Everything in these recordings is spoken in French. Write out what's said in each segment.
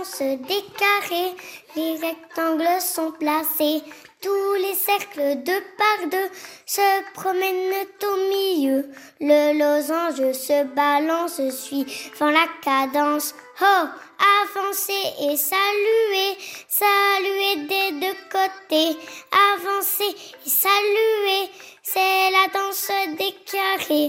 danse des carrés, les rectangles sont placés, tous les cercles deux par deux se promènent au milieu. Le losange se balance suivant la cadence. Oh, avancer et saluer, saluer des deux côtés. Avancer et saluer, c'est la danse des carrés.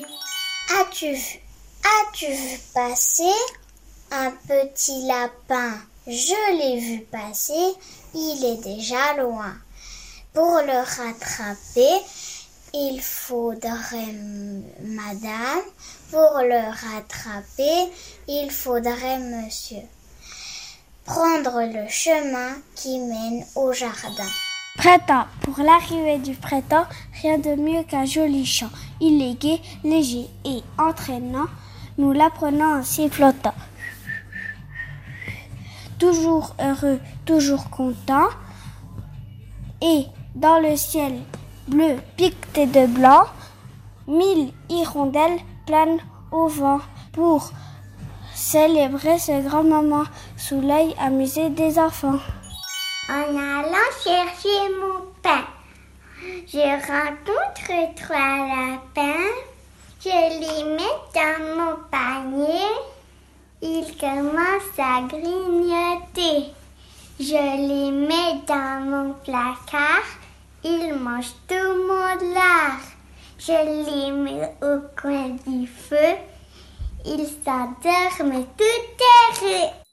As-tu vu passer un petit lapin? Je l'ai vu passer, il est déjà loin. Pour le rattraper, il faudrait, madame, pour le rattraper, il faudrait, monsieur, prendre le chemin qui mène au jardin. Printemps. Pour l'arrivée du printemps, rien de mieux qu'un joli chant. Il est gai, léger et entraînant, nous l'apprenons en sifflotant. Toujours heureux, toujours content, et dans le ciel bleu piqueté de blanc, 1000 hirondelles planent au vent pour célébrer ce grand moment sous l'œil amusé des enfants. En allant chercher mon pain, je rencontre 3 lapins. Je les mets dans mon panier. Ils commencent à grignoter. Je les mets dans mon placard. Ils mangent tout mon lard. Je les mets au coin du feu. Ils s'endorment tout heureux.